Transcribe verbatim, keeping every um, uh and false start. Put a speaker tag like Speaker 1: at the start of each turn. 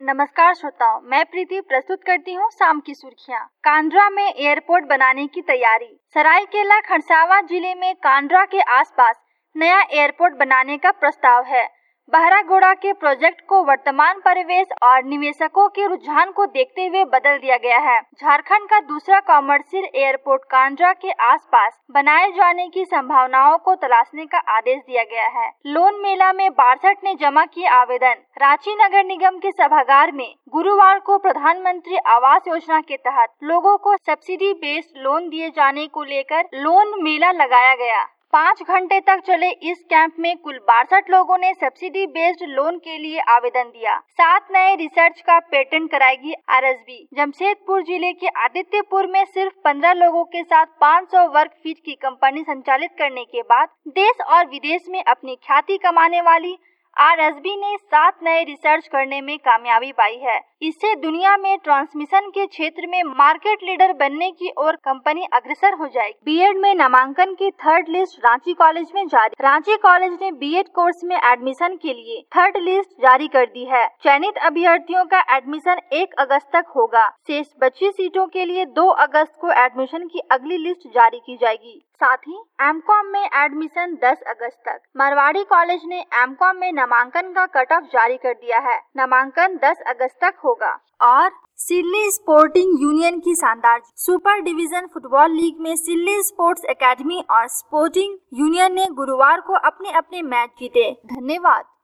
Speaker 1: नमस्कार श्रोताओं, मैं प्रीति प्रस्तुत करती हूँ शाम की सुर्खियाँ। कांड्रा में एयरपोर्ट बनाने की तैयारी। सरायकेला खरसावां जिले में कांड्रा के आसपास नया एयरपोर्ट बनाने का प्रस्ताव है। बहरागोड़ा के प्रोजेक्ट को वर्तमान परिवेश और निवेशकों के रुझान को देखते हुए बदल दिया गया है। झारखंड का दूसरा कॉमर्शियल एयरपोर्ट कांड्रा के आसपास बनाए जाने की संभावनाओं को तलाशने का आदेश दिया गया है। लोन मेला में बासठ ने जमा किए आवेदन। रांची नगर निगम के सभागार में गुरुवार को प्रधानमंत्री आवास योजना के तहत लोगों को सब्सिडी बेस्ड लोन दिए जाने को लेकर लोन मेला लगाया गया। पाँच घंटे तक चले इस कैंप में कुल बासठ लोगों ने सब्सिडी बेस्ड लोन के लिए आवेदन दिया। सात नए रिसर्च का पेटेंट कराएगी आर एस बी। जमशेदपुर जिले के आदित्यपुर में सिर्फ पंद्रह लोगों के साथ पाँच सौ वर्ग फीट की कंपनी संचालित करने के बाद देश और विदेश में अपनी ख्याति कमाने वाली आर एस बी ने सात नए रिसर्च करने में कामयाबी पाई है। इससे दुनिया में ट्रांसमिशन के क्षेत्र में मार्केट लीडर बनने की ओर कंपनी अग्रसर हो जाएगी। बीएड में नामांकन की थर्ड लिस्ट रांची कॉलेज में जारी। रांची कॉलेज ने बीएड कोर्स में एडमिशन के लिए थर्ड लिस्ट जारी कर दी है। चयनित अभ्यर्थियों का एडमिशन एक अगस्त तक होगा। शेष बची सीटों के लिए दो अगस्त को एडमिशन की अगली लिस्ट जारी की जाएगी। साथ ही एम कॉम में एडमिशन दस अगस्त तक। मारवाड़ी कॉलेज ने एम कॉम में नामांकन का कट ऑफ जारी कर दिया है। नामांकन दस अगस्त तक होगा। और सिल्ली स्पोर्टिंग यूनियन की शानदार सुपर डिवीजन फुटबॉल लीग में सिल्ली स्पोर्ट्स एकेडमी और स्पोर्टिंग यूनियन ने गुरुवार को अपने अपने मैच जीते। धन्यवाद।